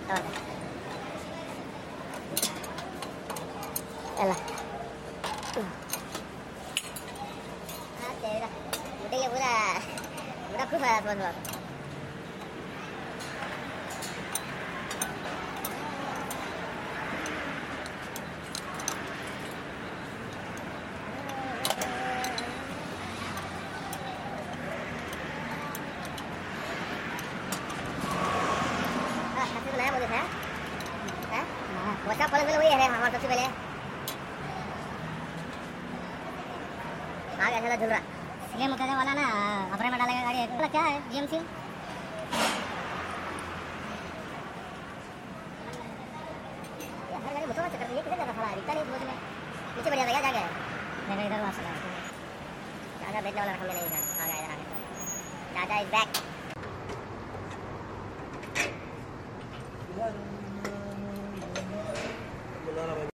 ಎಲ್ಲ मुझे पूरा पूरा खुश आया समझ लो WhatsApp कॉल वही है हमारा सबसे पहले आगे ऐसा झूल रहा सीएम उतरने वाला ना अपने में डालेगा गाड़ी बोला क्या है जीएमसी हर गाड़ी मुझे चक्कर ये किधर जाता खड़ा इतना नहीं समझ में नीचे बढ़ जाता क्या जाके मेरे इधर वाला चाचा बैठने वाला रखा मैंने इधर आ गया इधर आ गया चाचा इज बैक